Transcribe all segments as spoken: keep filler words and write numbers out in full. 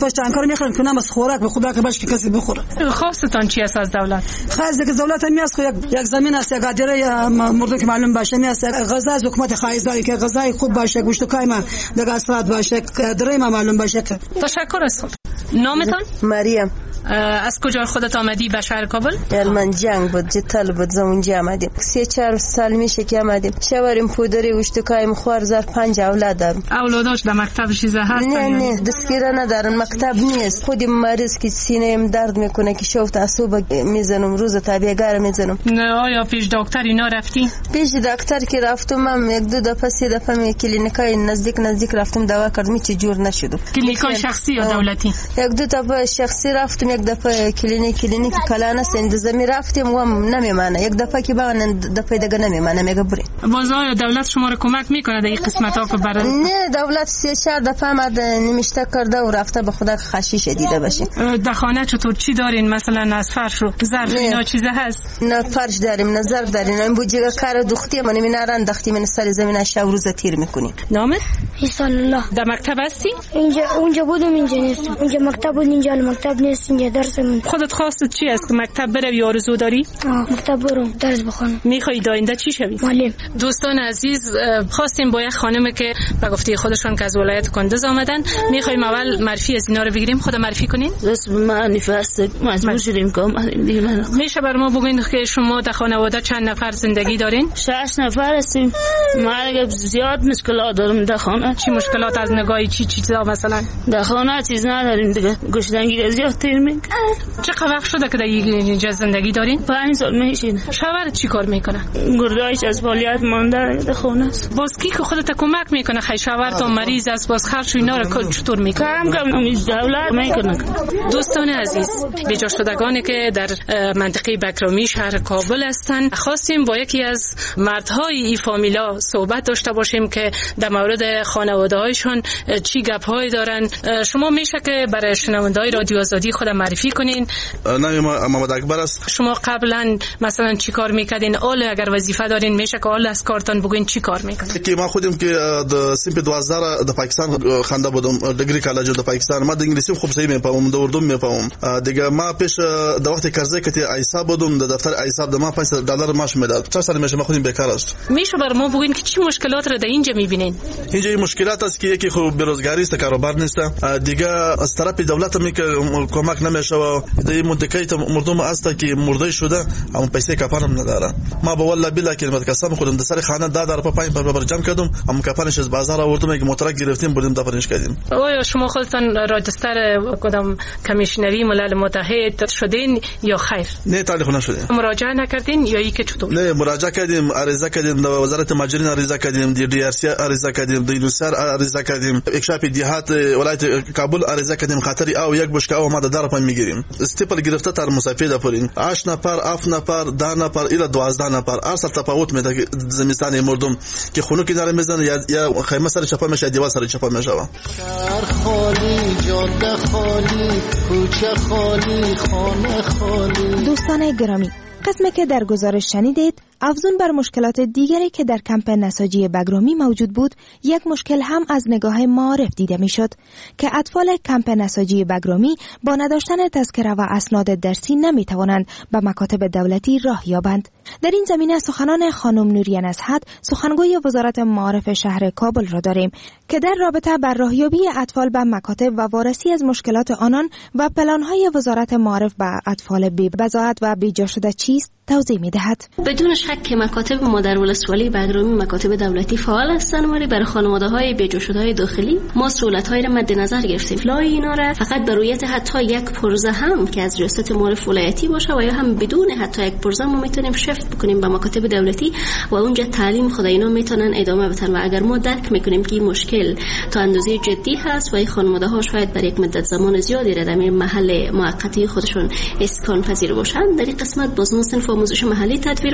پشت انکار میخرن که نم از خوراک به خدا که باش که کسی بخوره. خواستتان چی است از دولت؟ خواست که دولت میاست یک یک زمین است، یک اداره مردم که معلوم باشه، میاست غذا از حکومت خایزاری که غذای خوب باشه، گوشت کای ما دیگه اثرات باشه، اداره ما معلوم باشه. تشکر است. نامتان؟ مریم. از کجا خودت آمدی به شهر کابل؟ من جنگ بود، جتل بود، زمونجا آمدیم. سه چهار سال میشه که آمدیم. شواریم پودری وشتکایم خوار زار پنج اولاد دارم. اولاداش در مکتب چیزا هست؟ نه نه دستگیره ندارن، مکتب نیست. خودم مریض که سینه‌ام درد میکنه که شوفت عصب میزنم، روز تابعگار میزنم. نه آیا پیش دکتر اینا رفتی؟ پیش دکتر که رفتم من یک دو دفعه سه دفعه می کلینیکای نزدیک نزدیک رفتم دوا کردم چه جور نشد. کلینیکای شخصی یا دولتی؟ یک دو دفعه شخصی رفتم، یک دفعه کلینیک کلینیک کلانه سندزمی رفتیم و نمیمانه، یک دفعه که با دفعه دیگه نمیمانه میگه برید. بازار دولت شما رو کمک میکنه در این قسمت ها که برای نه دولت سه چهار دفعه آمد نمیشته کرده و رفته به خدا خشیش دیده باشه. در خانه چطور چی دارین؟ مثلا از فرش و ظرف اینا چیزا هست؟ نه فرش داریم، نه ظرف داریم. این بوجیگه کار دختی من مینارن دختی من سر زمین شب روز تیر میکنیم. نامت؟ ایسان الله. در مکتب هستی؟ اینجا اونجا بودم اینجا نیستم. اینجا مکتب بود، اینجا مکتب نیست، اینجا درس من. خودت خواست چی است که مکتب بروی آرزو داری؟ آه مکتب برم درس بخونم. میخوای آینده چی شوی؟ معلم. دوستان عزیز خواستیم با یک خانم که به گفته خودشون که از ولایت کندز آمدن، میخوایم اول معرفی از اینا رو بگیریم. خود معرفی کنین. اسم من نفست مجبور شدیم که اومدیم دیگه. من میشه بر ما بگین که شما در خانواده چند نفر زندگی دارین؟ شش نفر هستیم. من زیاد مشکلات دارم در خانه. چی مشکلات از نگاهی چی چیزا مثلا؟ در خانه چیز نداریم دیگه. گوشتنگی زیاد تیر میکنه. چقدر وقت شده که در اینجا زندگی دارین؟ پنج سال میشه. شوهر چی کار میکنه؟ گردایش از فعالیت مانده در خانه است. باز کی که خودت کمک میکنه؟ خی شوهر تو مریض است، باز خرج و اینا رو چطور میکنه؟ کم کم دولت میکنه. دوستان عزیز، بیجا شدگانی که در منطقه بکرامی شهر کابل هستند، خواستیم با یکی از مردهای این فامیلا صحبت داشته باشیم که در مورد خانواده‌هایشون چی گپ‌هایی دارن. شما میشه که برای شنونده‌های رادیو آزادی خود معرفی کنین؟ نام محمد اکبر است. شما قبلا مثلا چی کار میکردین؟ اول اگر وظیفه دارین میشه که اول از کارتون بگین چی کار میکنین؟ که ما خودم که د سیمپ دوازده د پاکستان خنده بودم، دیگری کالج د پاکستان. ما د انګلیسي خوب صحیح میپوم، د اردو میپوم. دیگه ما پیش د وخت قرضه کتی ایسا بودم، د دفتر ایسا د ما پنج دلار معاش میداد. چهار سال میشه ما خودم بیکار است. میشه بر ما بگین که چی مشکلات رو در اینجا میبینین؟ اینجا این مشکلات است که یکی خوب بیروزگاری است، کاروبار نیست. دیگه از طرف دولت می که کمک نمیشه و د منطقه مردم است که مرده شده اما پیسه کفانم نداره. ما به والله بالله که قسم خودم د سر خانه دادار په پنج پر جمع کردم، اما کفانش از بازار آوردم که موتور گرفتیم بودیم دفرنش کردیم. آیا شما خودتان راجستر کدام کمیشنری ملل متحد شدین یا خیر؟ نه تعلیق نشدیم. مراجعه نکردین یا یک چطور؟ نه مراجعه کردیم، عریضه کردیم، در وزارت ماجرین عریضه کردیم، دی دی ار سی عریضه کردیم، دی نوسر عریضه کردیم، اکشاف دیهات ولایت کابل عریضه کردیم. خاطری او یک بشکه او ما دار پای میگیریم. استیپل گرفته تر مسافر پورین هشت نفر، هفت نفر، ده نفر الی دوازده نفر. ارسل تفاوت میده زمستان مردم که خونو کنار میزنه یا یا خیمه سر چپا میشه، دیوار سر چپا میشه. شهر خالی، جاده خالی، کوچه خالی، خانه خالی. دوستان گرامی، قسمی که در گزارش شنیدید افزون بر مشکلات دیگری که در کمپ نساجی بگرامی موجود بود، یک مشکل هم از نگاه معارف دیده میشد که اطفال کمپ نساجی بگرامی با نداشتن تذکره و اسناد درسی نمی توانند به مکاتب دولتی راه یابند. در این زمینه سخنان خانم نوریه نصحت، سخنگوی وزارت معارف شهر کابل را داریم که در رابطه با راهیابی اطفال به مکاتب و وارسی از مشکلات آنان و پلان‌های وزارت معارف به اطفال بی بضاعت و بی جا شده چیست توضیح می‌دهد. بدون شک که مکاتب ما در ولسوالی بگرامی مکاتب دولتی فعال هستند، ولی برای خانواده‌های بی جا شده داخلی ما سهولت‌هایی را مد نظر گرفتیم. لای اینا را فقط به رویت حتی یک پرزه هم که از ریاست معارف ولایتی باشه و یا هم بدون حتی یک پرزه ما میتونیم شفت بکنیم به مکاتب دولتی و اونجا تعلیم خود اینا میتونن ادامه بدن. و اگر ما درک میکنیم که این مشکل تا اندازه جدی هست و این خانواده‌ها شاید برای یک مدت زمان زیادی را در محل موقتی خودشون اسکان پذیر باشند، در این قسمت باز ما صنف آموزش محلی تدبیر میکنیم و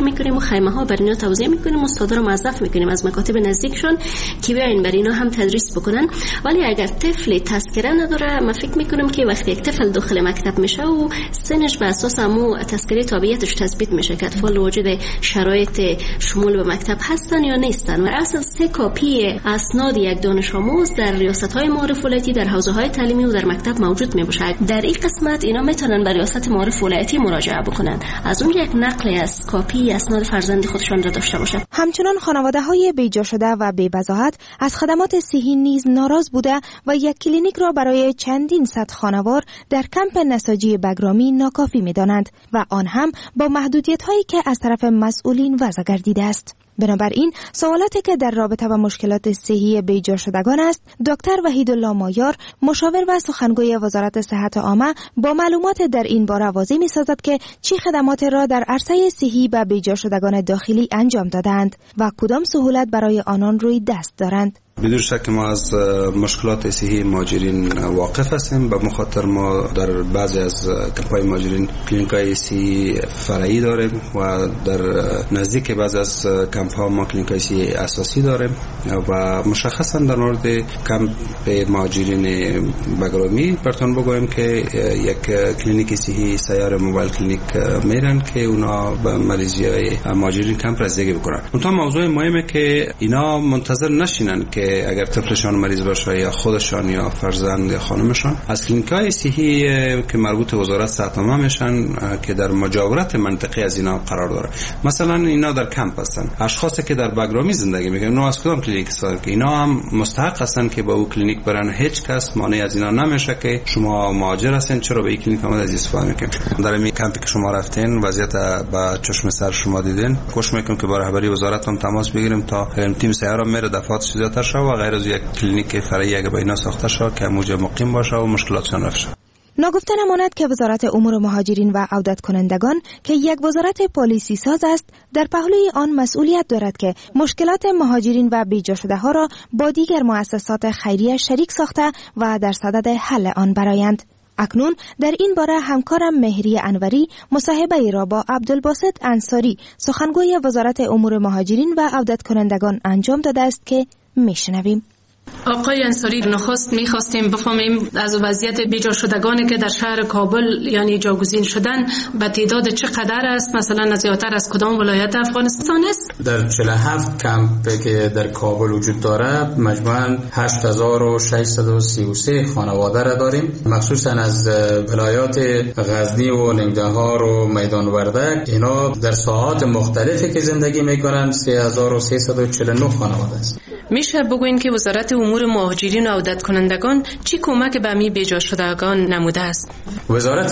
خیمه ها بر اینا توزیع میکنیم، استادا رو موظف میکنیم از مکاتب نزدیکشون که بیاین بر اینا هم تدریس بکنن. ولی اگر طفل تذکره نداره، ما فکر میکنم که وقتی یک طفل داخل مکتب میشه و سنش به اساس همو تذکره تابعیتش تثبیت میشه که اطفال واجد شرایط شمول به مکتب هستن یا نیستن، و اصلا سه کاپی اسناد یک دانش آموز در ریاست‌های معارف ولایتی، در حوزه‌های تعلیمی و در مکتب موجود میباشه. در این قسمت اینا میتونن به ریاست معارف ولایتی مراجعه بکنن، از اون یک نقلی از کاپی اسناد فرزند خودشان را داشته باشه. همچنان خانواده‌های بیجا شده و بی‌وضاحت از خدمات صحی نیز ناراض بوده و یک کلینیک را برای چندین صد خانوار در کمپ نساجی بگرامی ناکافی می‌دانند و آن هم با محدودیت‌هایی که از طرف مسئولین وضع گردیده است. بنابراین سوالاتی که در رابطه با مشکلات صحی بیجا شدگان است، دکتر وحیدالله مایار، مشاور و سخنگوی وزارت صحت عامه، با معلومات در این باره واضح می‌سازد که چه خدمات را در عرصه صحی به بیجا شدگان داخلی انجام دادند و کدام سهولت برای آنان روی دست دارند. بدون شک ما از مشکلات صحی مهاجرین واقف هستیم. به مخاطر ما در بعضی از کمپ‌های مهاجرین کلینیک‌های صحی فرعی داریم و در نزدیک بعضی از کمپ‌ها ما کلینیک‌های صحی اساسی داریم و مشخصا در مورد کمپ مهاجرین بگرامی براتون بگویم که یک کلینیک صحی سیار موبایل کلینیک میرن که اونا به مریضی‌های مهاجرین کمپ رسیدگی بکنن. اونتا موضوع مهمه که اینا منتظر نشینن که اگر طفلشان مریض باشه یا خودشان یا فرزند یا خانمشان از کلینیک‌های صحی که مربوط به وزارت صحت عامه میشن که در مجاورت منطقه از اینا قرار داره. مثلا اینا در کمپ هستن، اشخاصی که در بگرامی زندگی میکنن، اونا از کدام کلینیک استفاده که اینا هم مستحق هستن که به او کلینیک برن. هیچ کس مانع از اینا نمیشه که شما مهاجر هستین چرا به این کلینیک آمده از استفاده میکنین. در این کمپی که شما رفتین وضعیت با چشم سر شما دیدین، خوش میکنم که با رهبری وزارت هم تماس بگیریم تا تیم سیاره میره دفعات زیادتر شه و غیر از یک کلینیک فرعی اگه به اینا ساخته شه که موجه مقیم باشه و مشکلاتشان رفت شه. ناگفته نماند که وزارت امور مهاجرین و عودت کنندگان که یک وزارت پالیسی ساز است، در پهلوی آن مسئولیت دارد که مشکلات مهاجرین و بیجا شده ها را با دیگر مؤسسات خیریه شریک ساخته و در صدد حل آن برآیند. اکنون در این باره همکارم مهری انوری مصاحبه ای را با عبدالباسط انصاری، سخنگوی وزارت امور مهاجرین و عودت کنندگان انجام داده است که میشنویم. آقای انصاری، نخست میخواستیم بفهمیم از وضعیت بیجا شدگانی که در شهر کابل یعنی جاگزین شدن به تعداد چقدر است، مثلا زیادتر از کدام ولایت افغانستان است؟ در چهل و هفت کمپ که در کابل وجود داره مجموعاً هشت هزار و ششصد و سی و سه خانواده را داریم، مخصوصا از ولایات غزنی و ننگرهار و میدان وردک. اینا در ساحات مختلفی که زندگی میکنن سه هزار و سیصد و چهل و نه خانواده است. میشه بگوین که وزارت امور مهاجرین و عودت کنندگان چی کمک به می بیجا شدگان نموده است؟ وزارت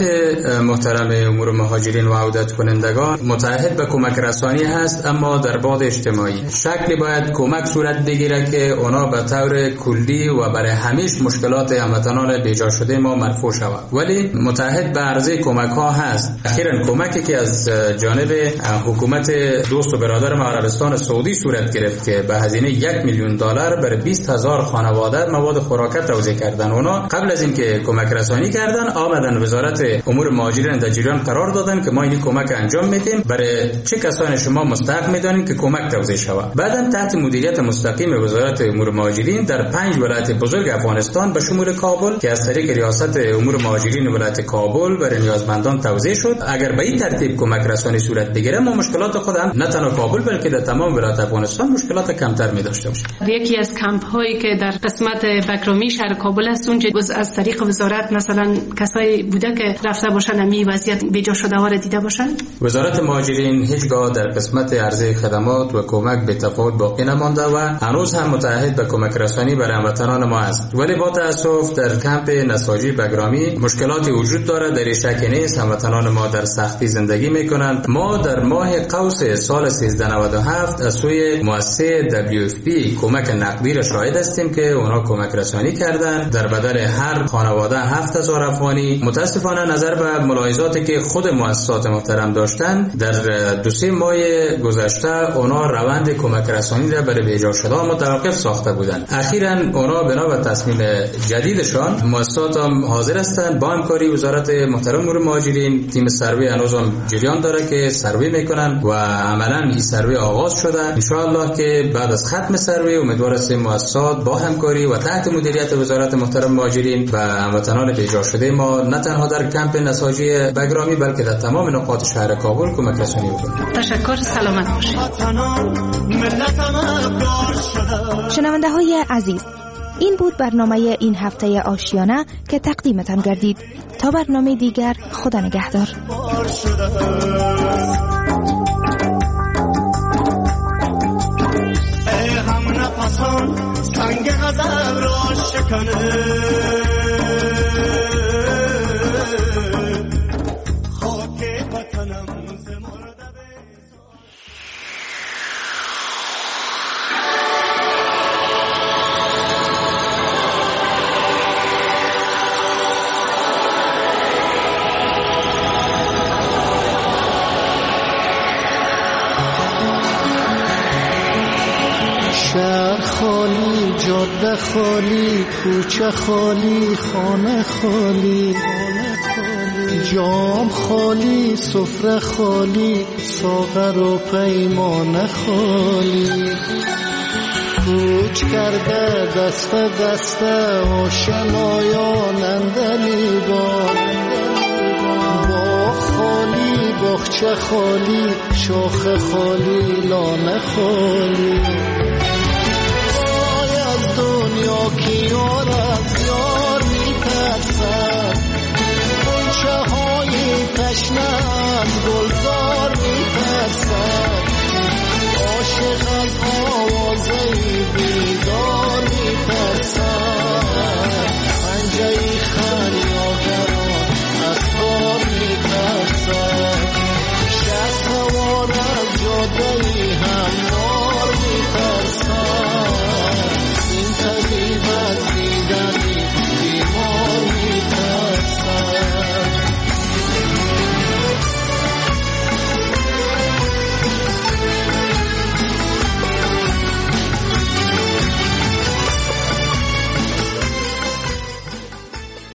محترم امور مهاجرین و عودت کنندگان متعهد به کمک رسانی هست، اما در بعد اجتماعی شکلی باید کمک صورت بگیره که اونا به طور کلی و برای همیش مشکلات هموطنان بیجا شده ما مرفوع شود. ولی متعهد به عرضه کمک ها هست. اخیراً کمکی که از جانب حکومت دوست و برادر ما عربستان سعودی صورت گرفت که به هزینه یک میلیون دلار برای بیست هزار خانواده مواد خوراکی توزیع کردن. اونا قبل از اینکه کمک رسانی کردن آمدن وزارت امور مهاجرین در جریان قرار دادن که ما این کمک انجام میدیم، برای چه کسانی شما مستحق میدانیم که کمک توزیع شود. بعداً تحت مدیریت مستقیم وزارت امور مهاجرین در پنج ولایت بزرگ افغانستان به شمول کابل که از طریق ریاست امور مهاجرین ولایت کابل برای نیازمندان توزیع شد. اگر به این ترتیب کمک رسانی صورت بگیره ما مشکلات خودم نه تنها کابل بلکه در تمام ولایت افغانستان مشکلات کمتر می داشته باشیم. یکی از کمپ هایی که در قسمت بگرامی شهر کابل است اونجا از طریق وزارت مثلا کسایی بوده که رفته باشن امی وضعیت بیجا شده ها را دیده باشن؟ وزارت مهاجرین هیچگاه در قسمت عرضه خدمات و کمک به تفاوت باقی نمانده و هنوز هم متعهد به کمک رسانی برای هموطنان ما است. ولی با تاسف در کمپ نساجی بگرامی مشکلاتی وجود دارد، در شک نیست هموطنان ما در سختی زندگی میکنند. ما در ماه قوس سال سیزده نود و هفت از سوی مؤسسه دبلیو اف پی کمک نقدی را شاهد هستیم که اونا کمک رسانی کردن در بدل هر خانواده هفت هزار افغانی. متاسفانه نظر به ملاحظاتی که خود مؤسسات محترم داشتن در دو سه ماه گذشته اونا روند کمک رسانی را برای بیجا شدگان متوقف ساخته بودند. اخیراً اونا بنا به تصمیم جدیدشان مؤسسات هم حاضر هستند با همکاری وزارت محترم امور مهاجرین. تیم سروی هنوز هم جریان داره که سروی میکنن و عملاً این سروی آغاز شده. ان شاء الله که بعد از ختم سروی امیدوار هستیم مؤسسات با همکاری و تحت مدیریت وزارت محترم مهاجرین و هموطنان بیجا شده ما نه تنها در کمپ نساجی بگرامی بلکه در تمام نقاط شهر کابل کمک رسانی بکنیم. تشکر، سلامت باشید. شنونده های عزیز، این بود برنامه این هفته آشیانه که تقدیمتان گردید. تا برنامه دیگر، خدا نگهدار. ای هم نفسان سنگ غضب را شکنه، خاک وطنم شهر خالی، جاده خالی، کوچه خالی، خانه خالی، جام خالی، سفره خالی، ساغر و پیمانه خالی. کوچ کرده دست دسته آشنایان اندلیبان، با خالی، باغچه خالی، شاخ خالی، لانه خالی. دنیا کی آرد